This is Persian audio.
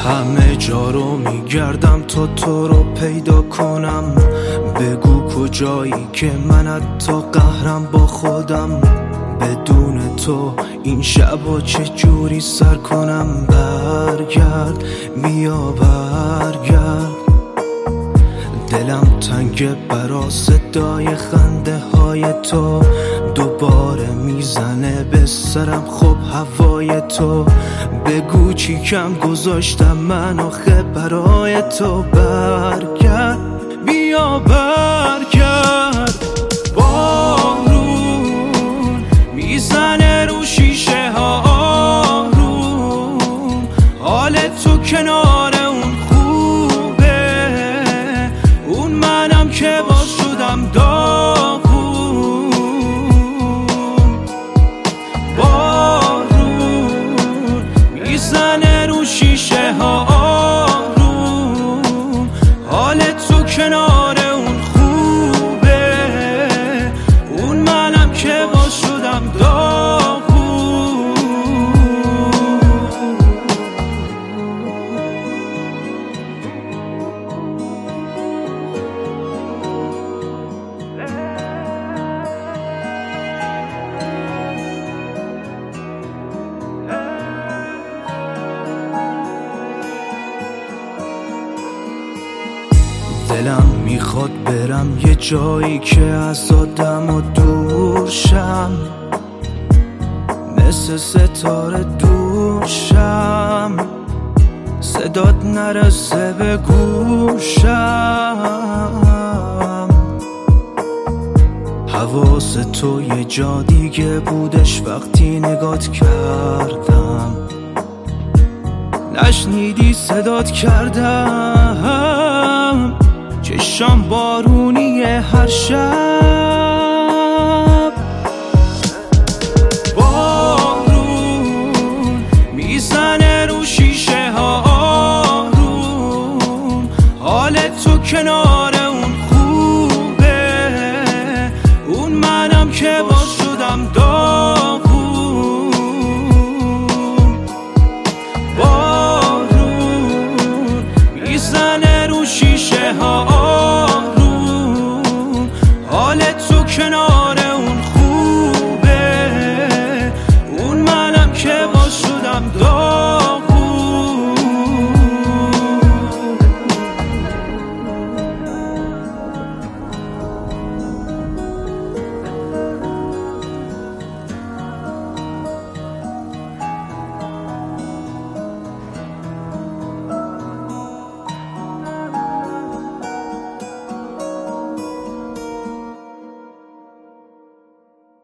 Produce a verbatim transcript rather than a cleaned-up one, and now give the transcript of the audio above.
همه جا رو میگردم تا تو رو پیدا کنم. بگو کجایی که من حتی قهرم با خودم. بدون تو این شبا چه جوری سر کنم. برگرد بیا برگرد، دلم تنگه برا صدای خنده های تو. دوباره میزنه به سرم خب هوای تو. بگو چی کم گذاشتم من آخه برای تو. برگرد بیا برگرد، بارون میزنه رو شیشه ها آروم. حال تو کنار اون خوبه، اون منم که باز شدم داغون. بارون میزنه رو شیشه ها آروم. حال تو کنار اون خوبه، اون منم که باز شدم داغون. دلم میخواد برم یه جایی که از آدم و دور شم، مثل ستاره دور شم، صدات نرسه به گوشم. حواس تو یه جا دیگه بودش وقتی نگات کردم. نشنیدی صدات کردم، چشم بارونیه هر شب. بارون میزنه رو شیشه ها آروم. حال تو کنار اون خوبه، اون منم که باز شدم داغون. بارون میزنه رو شیشه ها آروم. حال تو کنار اون خوبه، اون منم که باز شدم داغون.